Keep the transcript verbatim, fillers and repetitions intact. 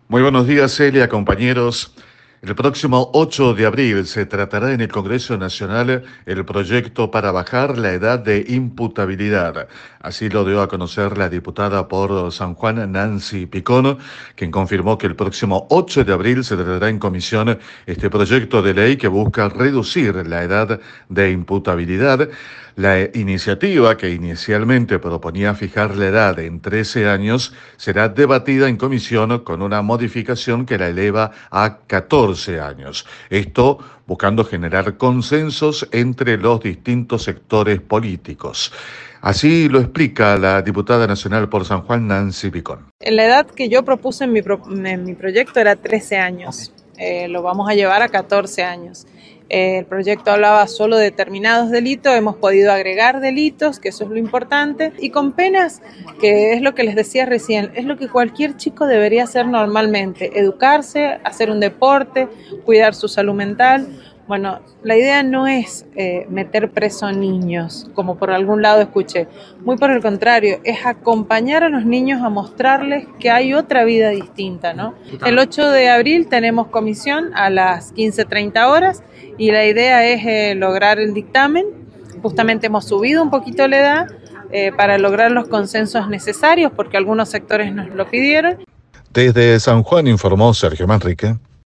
Muy buenos días, Celia, compañeros. El próximo ocho de abril se tratará en el Congreso Nacional el proyecto para bajar la edad de imputabilidad. Así lo dio a conocer la diputada por San Juan, Nancy Picón, quien confirmó que el próximo ocho de abril se tratará en comisión este proyecto de ley que busca reducir la edad de imputabilidad. La iniciativa, que inicialmente proponía fijar la edad en trece años, será debatida en comisión con una modificación que la eleva a catorce años. Esto buscando generar consensos entre los distintos sectores políticos. Así lo explica la diputada nacional por San Juan, Nancy Picón. La edad que yo propuse en mi, pro, en mi proyecto era trece años. Eh, lo vamos a llevar a catorce años. Eh, el proyecto hablaba solo de determinados delitos, hemos podido agregar delitos, que eso es lo importante, y con penas, que es lo que les decía recién, es lo que cualquier chico debería hacer normalmente: educarse, hacer un deporte, cuidar su salud mental. Bueno, la idea no es eh, meter preso a niños, como por algún lado escuché. Muy por el contrario, es acompañar a los niños a mostrarles que hay otra vida distinta, ¿no? El ocho de abril tenemos comisión a las quince treinta horas y la idea es eh, lograr el dictamen. Justamente hemos subido un poquito la edad eh, para lograr los consensos necesarios, porque algunos sectores nos lo pidieron. Desde San Juan informó Sergio Manrique.